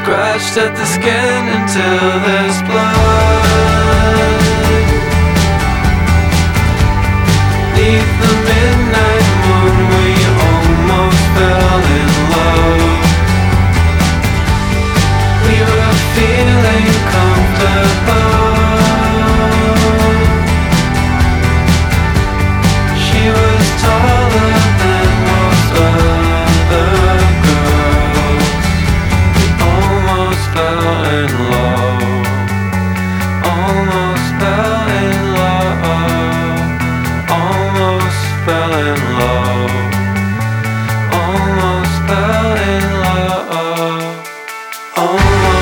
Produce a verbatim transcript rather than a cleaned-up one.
scratched at the skin until there's blood. Neath the midnight moon we almost fell in love. We were feeling comfortable. She was taller than most other girls. We almost fell in love. Almost fell in love. Almost fell in love. Almost fell in love. Almost